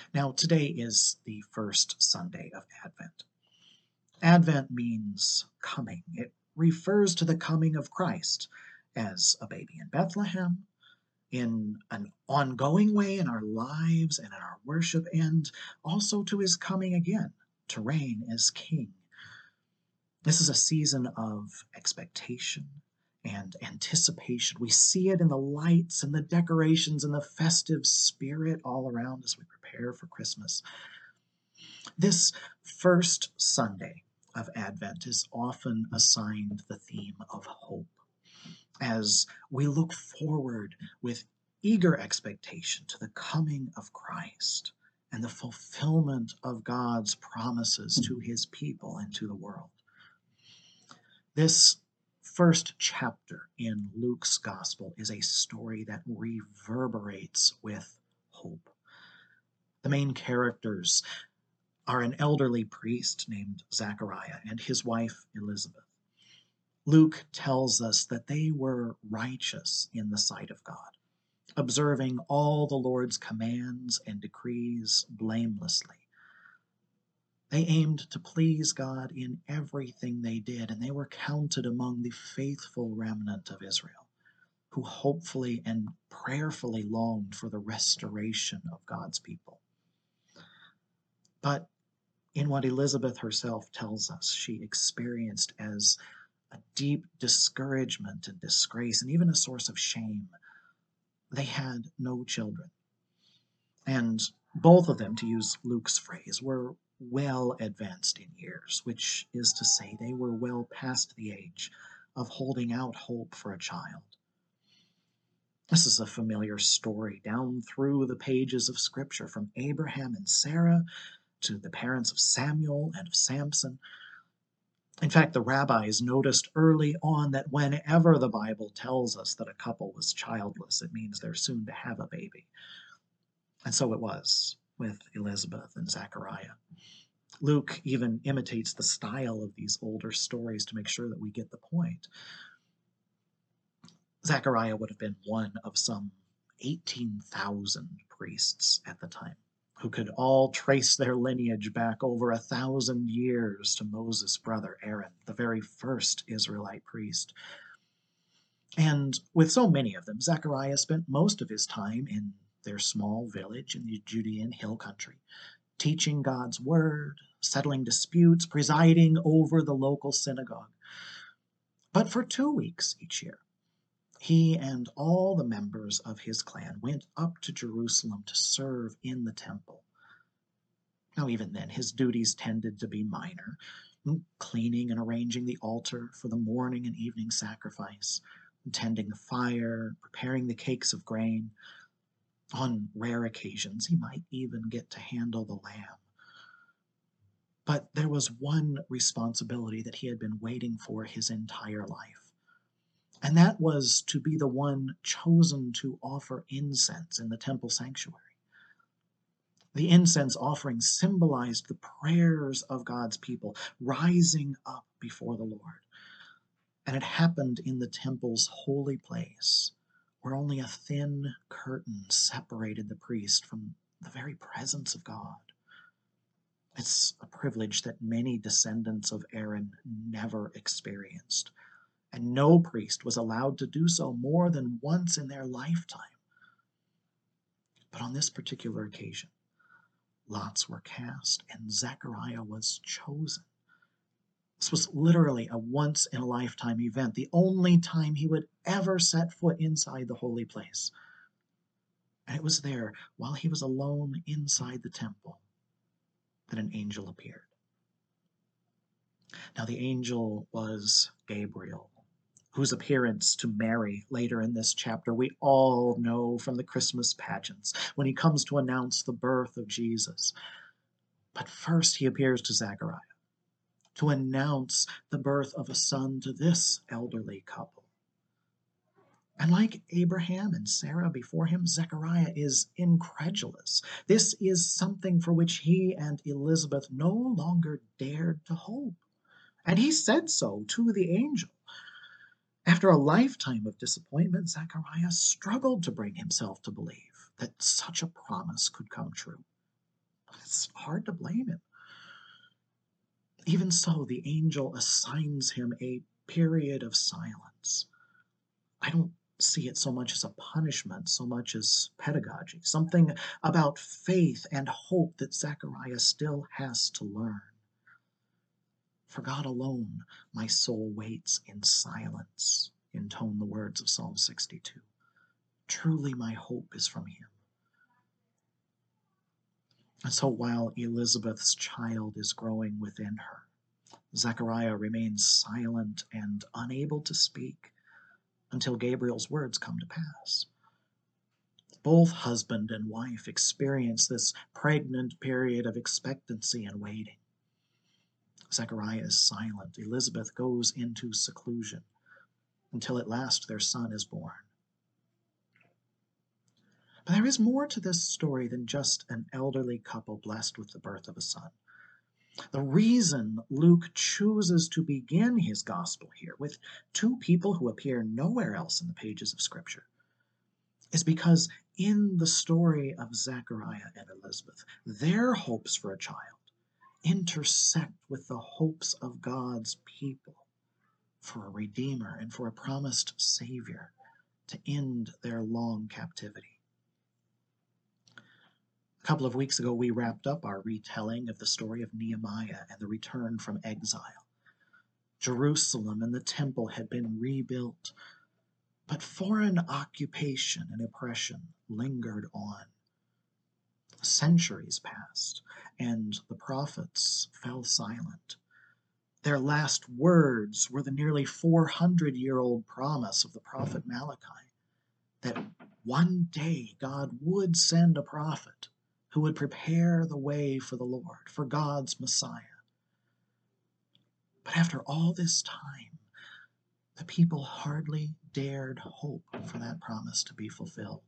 Now, today is the first Sunday of Advent. Advent means coming. It refers to the coming of Christ as a baby in Bethlehem, in an ongoing way in our lives and in our worship, and also to his coming again to reign as king. This is a season of expectation and anticipation. We see it in the lights and the decorations and the festive spirit all around as we prepare for Christmas. This first Sunday of Advent is often assigned the theme of hope as we look forward with eager expectation to the coming of Christ and the fulfillment of God's promises to his people and to the world. This first chapter in Luke's gospel is a story that reverberates with hope. The main characters are an elderly priest named Zachariah and his wife Elizabeth. Luke tells us that they were righteous in the sight of God, observing all the Lord's commands and decrees blamelessly. They aimed to please God in everything they did, and they were counted among the faithful remnant of Israel, who hopefully and prayerfully longed for the restoration of God's people. But in what Elizabeth herself tells us she experienced as a deep discouragement and disgrace, and even a source of shame, they had no children. And both of them, to use Luke's phrase, were well advanced in years, which is to say they were well past the age of holding out hope for a child. This is a familiar story down through the pages of Scripture, from Abraham and Sarah to the parents of Samuel and of Samson. In fact, the rabbis noticed early on that whenever the Bible tells us that a couple was childless, it means they're soon to have a baby. And so it was with Elizabeth and Zechariah. Luke even imitates the style of these older stories to make sure that we get the point. Zechariah would have been one of some 18,000 priests at the time, who could all trace their lineage back over 1,000 years to Moses' brother Aaron, the very first Israelite priest. And with so many of them, Zechariah spent most of his time in their small village in the Judean hill country, teaching God's word, settling disputes, presiding over the local synagogue. But for 2 weeks each year, he and all the members of his clan went up to Jerusalem to serve in the temple. Now, even then, his duties tended to be minor, cleaning and arranging the altar for the morning and evening sacrifice, tending the fire, preparing the cakes of grain. On rare occasions, he might even get to handle the lamb. But there was one responsibility that he had been waiting for his entire life, and that was to be the one chosen to offer incense in the temple sanctuary. The incense offering symbolized the prayers of God's people rising up before the Lord. And it happened in the temple's holy place, where only a thin curtain separated the priest from the very presence of God. It's a privilege that many descendants of Aaron never experienced, and no priest was allowed to do so more than once in their lifetime. But on this particular occasion, lots were cast, and Zechariah was chosen. This was literally a once-in-a-lifetime event, the only time he would ever set foot inside the holy place. And it was there, while he was alone inside the temple, that an angel appeared. Now, the angel was Gabriel, whose appearance to Mary later in this chapter we all know from the Christmas pageants, when he comes to announce the birth of Jesus. But first he appears to Zechariah to announce the birth of a son to this elderly couple. And like Abraham and Sarah before him, Zechariah is incredulous. This is something for which he and Elizabeth no longer dared to hope. And he said so to the angel. After a lifetime of disappointment, Zechariah struggled to bring himself to believe that such a promise could come true. It's hard to blame him. Even so, the angel assigns him a period of silence. I don't see it so much as a punishment, so much as pedagogy, something about faith and hope that Zechariah still has to learn. For God alone, my soul waits in silence, intone the words of Psalm 62. Truly my hope is from him. And so while Elizabeth's child is growing within her, Zechariah remains silent and unable to speak until Gabriel's words come to pass. Both husband and wife experience this pregnant period of expectancy and waiting. Zechariah is silent. Elizabeth goes into seclusion until at last their son is born. But there is more to this story than just an elderly couple blessed with the birth of a son. The reason Luke chooses to begin his gospel here with two people who appear nowhere else in the pages of Scripture is because in the story of Zechariah and Elizabeth, their hopes for a child intersect with the hopes of God's people for a Redeemer and for a promised Savior to end their long captivity. A couple of weeks ago, we wrapped up our retelling of the story of Nehemiah and the return from exile. Jerusalem and the temple had been rebuilt, but foreign occupation and oppression lingered on. Centuries passed, and the prophets fell silent. Their last words were the nearly 400-year-old promise of the prophet Malachi that one day God would send a prophet who would prepare the way for the Lord, for God's Messiah. But after all this time, the people hardly dared hope for that promise to be fulfilled.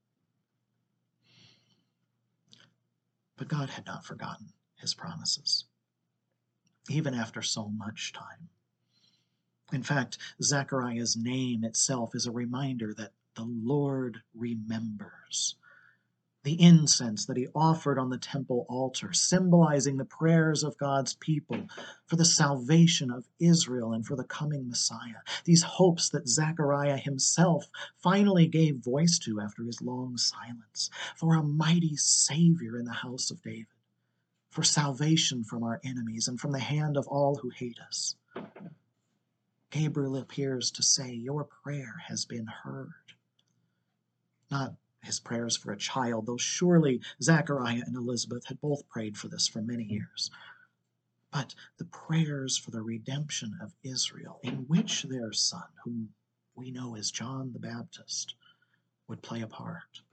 But God had not forgotten his promises, even after so much time. In fact, Zechariah's name itself is a reminder that the Lord remembers. The incense that he offered on the temple altar, symbolizing the prayers of God's people for the salvation of Israel and for the coming Messiah. These hopes that Zechariah himself finally gave voice to after his long silence, for a mighty Savior in the house of David, for salvation from our enemies and from the hand of all who hate us. Gabriel appears to say, your prayer has been heard. Not his prayers for a child, though surely Zechariah and Elizabeth had both prayed for this for many years, but the prayers for the redemption of Israel, in which their son, whom we know as John the Baptist, would play a part.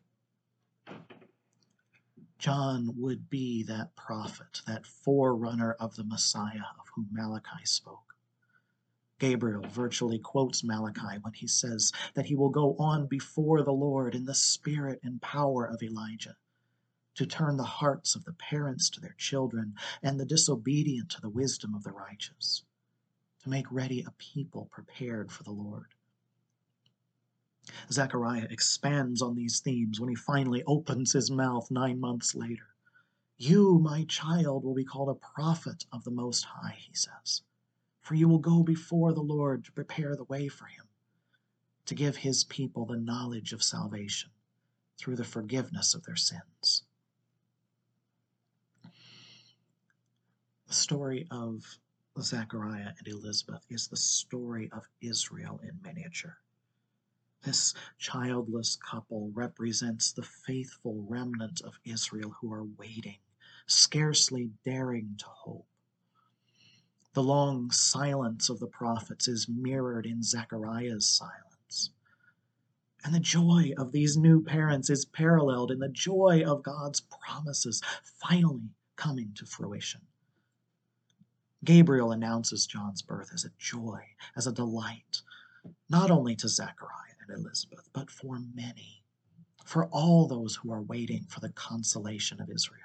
John would be that prophet, that forerunner of the Messiah of whom Malachi spoke. Gabriel virtually quotes Malachi when he says that he will go on before the Lord in the spirit and power of Elijah, to turn the hearts of the parents to their children and the disobedient to the wisdom of the righteous, to make ready a people prepared for the Lord. Zechariah expands on these themes when he finally opens his mouth 9 months later. You, my child, will be called a prophet of the Most High, he says, for you will go before the Lord to prepare the way for him, to give his people the knowledge of salvation through the forgiveness of their sins. The story of Zechariah and Elizabeth is the story of Israel in miniature. This childless couple represents the faithful remnant of Israel who are waiting, scarcely daring to hope. The long silence of the prophets is mirrored in Zechariah's silence. And the joy of these new parents is paralleled in the joy of God's promises finally coming to fruition. Gabriel announces John's birth as a joy, as a delight, not only to Zechariah and Elizabeth, but for many, for all those who are waiting for the consolation of Israel.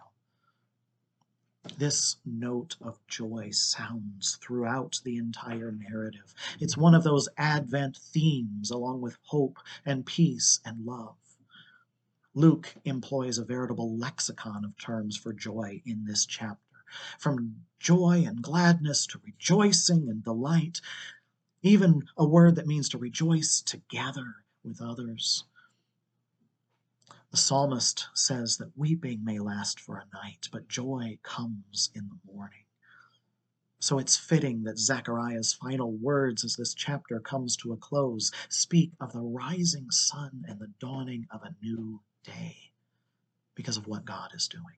This note of joy sounds throughout the entire narrative. It's one of those Advent themes, along with hope and peace and love. Luke employs a veritable lexicon of terms for joy in this chapter, from joy and gladness to rejoicing and delight, even a word that means to rejoice together with others. The psalmist says that weeping may last for a night, but joy comes in the morning. So it's fitting that Zechariah's final words as this chapter comes to a close speak of the rising sun and the dawning of a new day because of what God is doing.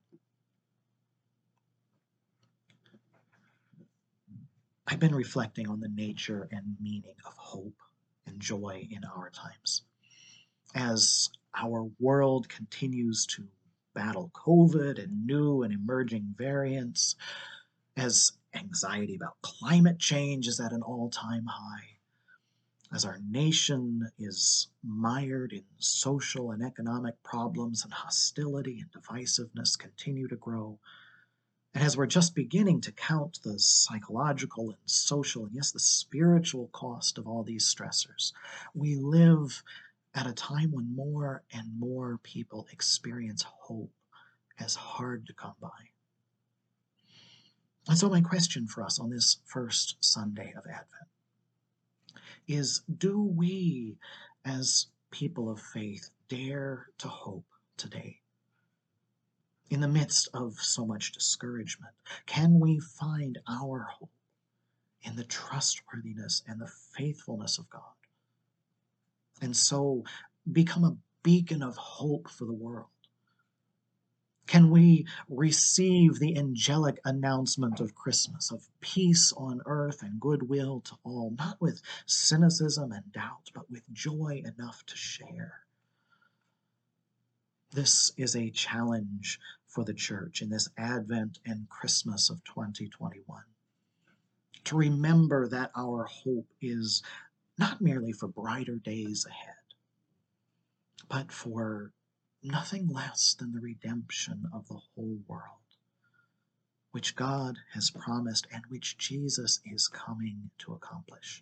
I've been reflecting on the nature and meaning of hope and joy in our times. As our world continues to battle COVID and new and emerging variants, as anxiety about climate change is at an all-time high, as our nation is mired in social and economic problems and hostility and divisiveness continue to grow, and as we're just beginning to count the psychological and social and, yes, the spiritual cost of all these stressors, we live at a time when more and more people experience hope as hard to come by. And so my question for us on this first Sunday of Advent is, do we, as people of faith, dare to hope today? In the midst of so much discouragement, can we find our hope in the trustworthiness and the faithfulness of God, and so become a beacon of hope for the world? Can we receive the angelic announcement of Christmas, of peace on earth and goodwill to all, not with cynicism and doubt, but with joy enough to share? This is a challenge for the church in this Advent and Christmas of 2021. To remember that our hope is not merely for brighter days ahead, but for nothing less than the redemption of the whole world, which God has promised and which Jesus is coming to accomplish.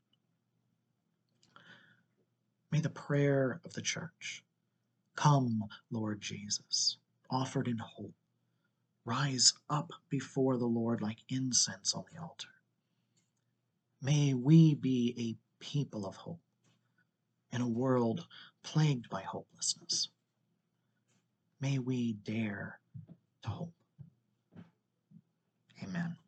May the prayer of the church, "Come, Lord Jesus," offered in hope, rise up before the Lord like incense on the altar. May we be a people of hope in a world plagued by hopelessness. May we dare to hope. Amen.